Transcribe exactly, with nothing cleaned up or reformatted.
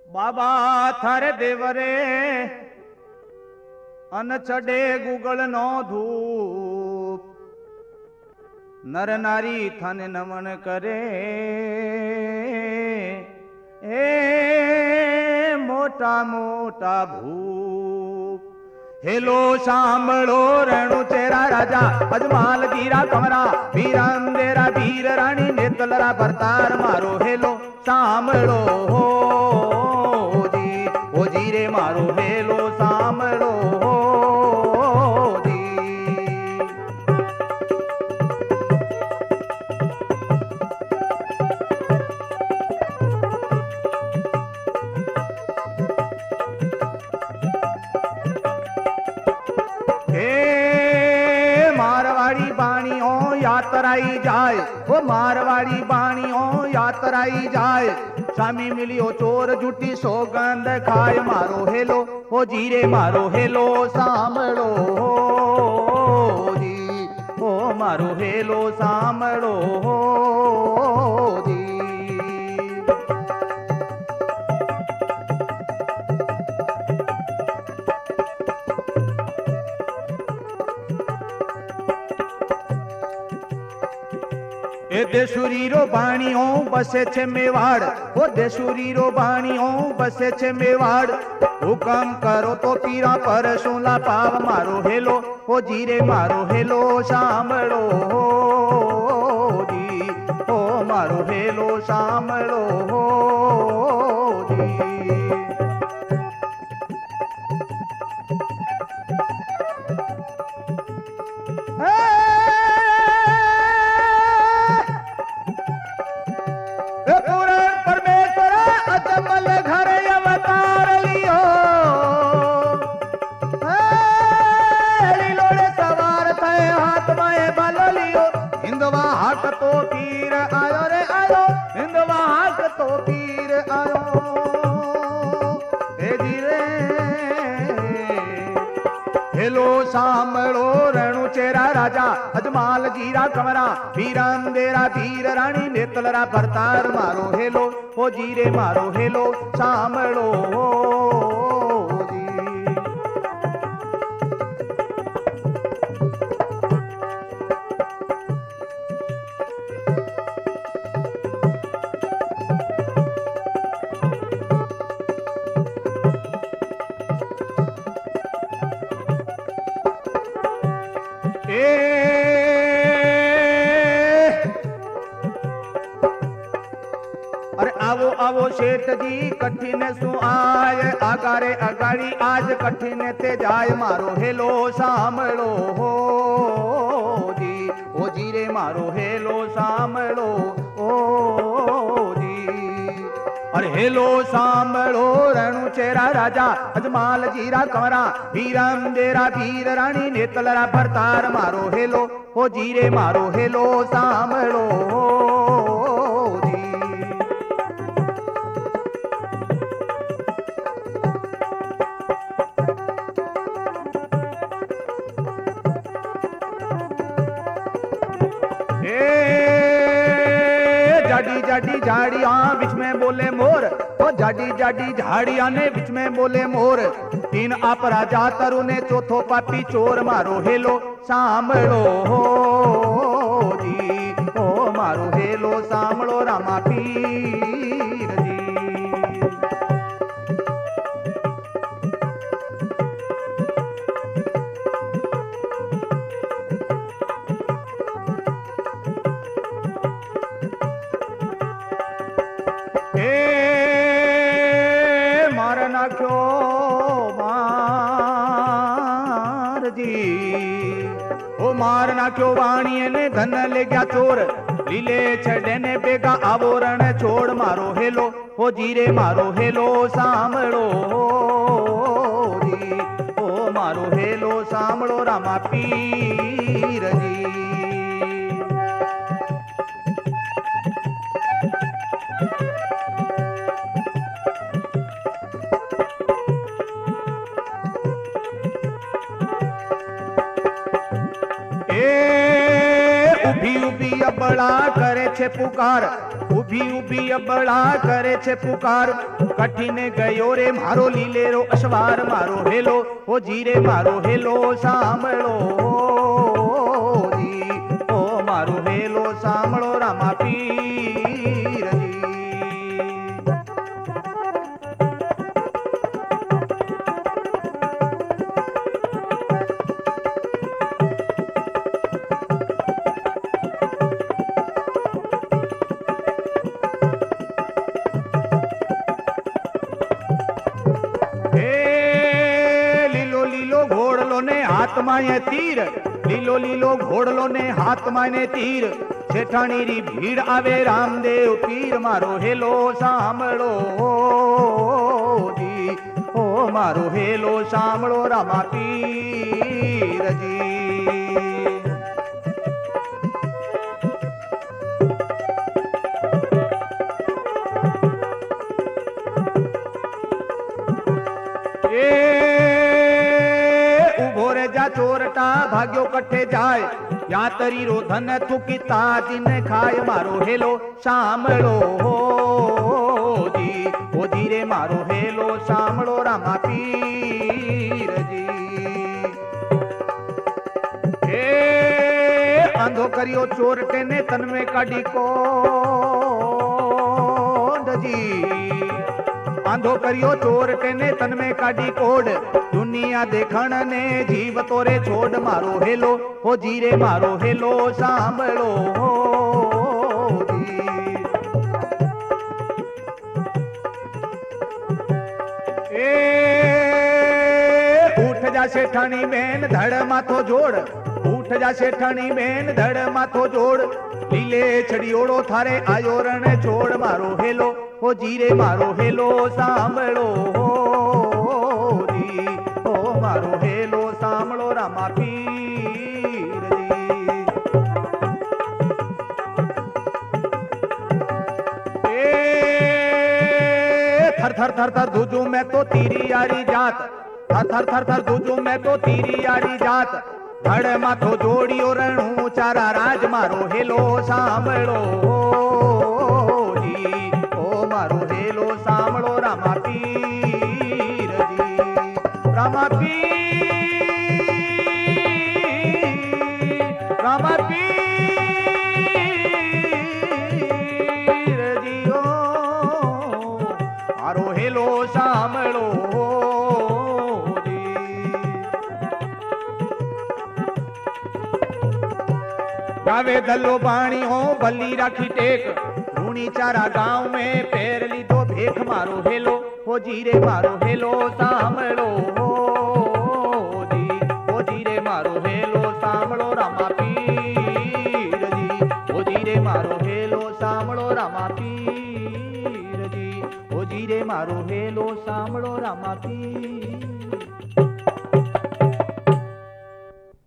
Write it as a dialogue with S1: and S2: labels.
S1: बाबा थारे देवरे अन चढ़े गूगल नो धूप नर नारी थन नमन करे ए मोटा मोटा भूप। हेलो सांभळो रेणु चेरा राजा अजमाल जीरा कमरा वीरान देरा वीर रानी नेतलरा भरतार मारो। हेलो सांभळो हो जी ओ जी रे मारो। हेलो सांभळो हो जी। हे मारवाड़ी बाणियों यात्राई जाए वो मारवाड़ी बाणियों यात्राई जाए स्वामी मिलियो चोर झूठी सौगंध खाए मारो। हेलो हो जीरे मारो। हेलो सांभळो हो जी ओ मारो। हेलो सांभळो हो जी। ए देशुरी रो बाणियों बसे छे मेवाड़ ओ देशुरी रो बाणियों बसे छे मेवाड़ हुकम करो तो पीरा पर सोला पाव मारो। हेलो ओ जीरे मारो। हेलो सांभळो हो जी ओ मारो। हेलो सांभळो हो जी। अजमल घर अवतार लियो लोड़े सवार थे हाथ में बल लियो। हिंदवा हाक तो पीर आयो रे आयो। हिंदवा हाक तो पीर आयो हे जी रे। हेलो सांभळो रेणु चेरा राजा अजमाल जीरा कमरा वीरान देरा वीर रानी नेतलरा भरतार मारो। हेलो हो जीरे मारो। हेलो सांभळो हो जी। अरे आवो आवो सेठ जी कठिन सु आय आगारे अगाड़ी आज कठिन ते जाय मारो। हेलो सांभळो हो जी ओ जी रे मारो। हेलो सांभळो ओ जी। अरे हेलो सांभळो रेणु चेरा राजा अजमाल जीरा कमरा वीरान देरा वीर रानी नेतलरा भरतार मारो। हेलो हो जीरे मारो। हेलो सांभळो हो जी। जाडी जाडी झाड़ियां बीच में बोले मोर ओ जाडी जाडी झाड़ियां ने बीच में बोले मोर। तीन अपराजा तरु ने चौथो पापी चोर मारो। हेलो सांभळो हो जी ओ मारो। हेलो सांभळो रामा पीर जी। नाख्यो मार जी ओ मार नाख्यो वाणिये ने धन ले गया चोर लीले छड़े ने बेगा आवरण छोड़ मारो। हेलो हो जीरे मारो। हेलो सांभळो जी ओ मारो। हेलो सांभळो रामा पीर जी। उभी उभी अबड़ा करे છે પુકાર, ઊભી ઊભી અબળા કરે છે પુકાર. કઠીને ગયો રે મારો લીલેરો અસવાર, મારો હેલો ઓ જીરે મારો હેલો સાંભળો જી, ઓ મારો હેલો સાંભળો રામા પીરજી. હાથમાં એ તીર, લીલો લીલો ઘોડલો ને હાથમાં ને તીર. શેઠાણી રી ભીડ આવે રામદેવ પીર, મારો હેલો સાંભળો જી, ઓ મારો હેલો સાંભળો રામા પીરજી. ચોરટા ભાગ્યો કઠે જાય, યાતરી રો ધન થૂકી તાજીને ખાય, મારો હેલો સાંભળો જી, ઓ ધીરે મારો હેલો સાંભળો રામા પીરજી. હે આંધો કર્યો ચોરટે ને તન में કાઢી કોડજી, આંધો કર્યો ચોરટે ને તન में કાઢી કોડ. દુનિયા દેખણ ને જીવ તોરે છોડ, મારો હેલો હો જીરે મારો હેલો સાંભળો જી. એ ઉઠ જા શેઠાણી બેન ધડ માથો જોડ, ઉઠ જા શેઠાણી બેન ધડ માથો જોડ. લીલે છડિયોડો થારે આયો રણ છોડ, મારો હેલો હો જીરે મારો હેલો સાંભળો જી, ઓ મારો હેલો સાંભળો રામા પીરજી. એ થર થર થર થર ધુજુ મેં તો તીરી યારી જાત, થર થર થર થર ધુજુ મેં તો તીરી યારી જાત. ધડ માથો જોડિયો રણું ચારા રાજ, મારો હેલો સાંભળો જી, ઓ મારો હેલો સાંભળો રામા પીરજી. રામા પીર, રામા પીરજી, ઓ મારો હેલો સાંભળો જી. गावे दलो पानी हो बल्ली राखी टेक, रूणी चारा गांव में पैर लीधो भेख, मारो हेलो हो जीरे मारो हेलो सांभळो जी, हो जीरे मारो हेलो सांभळो रामा पीरजी, हो जीरे मारो हेलो सांभळो रामा पीरजी, हो जीरे मारो हेलो सांभळो रामा पीर.